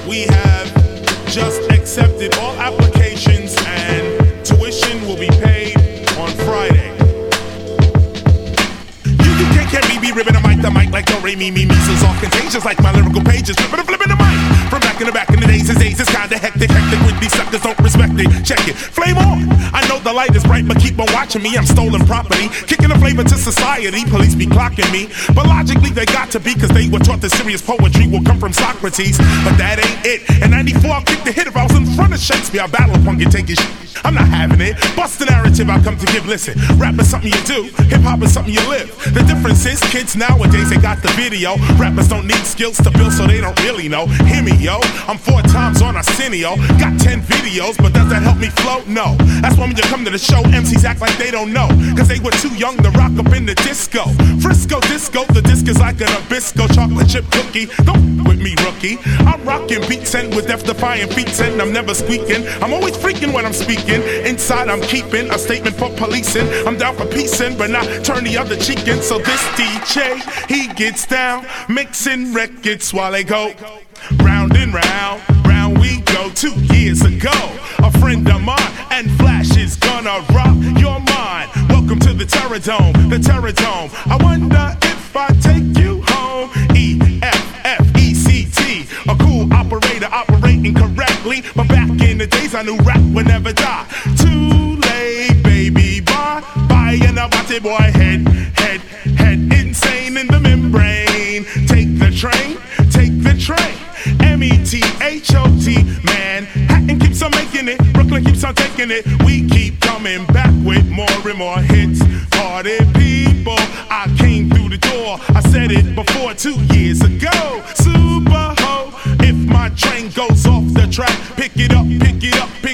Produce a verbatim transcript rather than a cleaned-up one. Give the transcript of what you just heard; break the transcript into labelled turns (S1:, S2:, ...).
S1: We have just accepted all applications and tuition will be paid on Friday. You, you can't get me, be ribbing a mic, the mic like do re mi mi measles, all contagious like my lyrical pages. Flipping and flipping the mic from back in the back in the days. His days is kinda hectic, hectic when these suckers don't respect it. Check it, flame on. I know the light is bright, but keep on watching me. I'm stolen property, kicking a flavor to society. Police be clocking me, but logically they got to be, cause they were taught that serious poetry will come from Socrates. But that ain't it. In ninety-four I kicked the hit. If I was in front of Shakespeare, I battle a punk and take his shit. I'm not having it. Bust the narrative I come to give. Listen, rap is something you do, hip hop is something you live. The difference is kids nowadays, they got the video. Rappers don't need skills to build, so they don't really know. Hear me, yo, I'm four times on Arsenio. Got ten videos, but does that help me flow? No. That's why when you come to the show, M Cs act like they don't know, cause they were too young to rock up in the disco. Frisco disco, the disc is like an Nabisco chocolate chip cookie. Don't with me, rookie. I'm rocking beats and with death-defying feats, and I'm never squeaking. I'm always freaking when I'm speaking. Inside I'm keeping a statement for policing. I'm down for piecing, but not turn the other cheek in. So this D J, he gets down, mixing records while they go round and round, round we go. Two years ago, a friend of mine and Flash is gonna rock your mind. Welcome to the Terror Dome, the Terror Dome. I wonder if I take you home. E F F E C T, a cool operator operating correctly. But back in the days I knew rap would never die. Too late, baby, bye. Bye, and I watch it, boy, head, head, head insane in the membrane. Take the train, take the train. M E T H O T, Manhattan keeps on making it, Brooklyn keeps on taking it. We keep coming back with more and more hits. Party people, I came through the door. I said it before two years ago. Super ho, if my train goes off the track, pick it up, pick it up, pick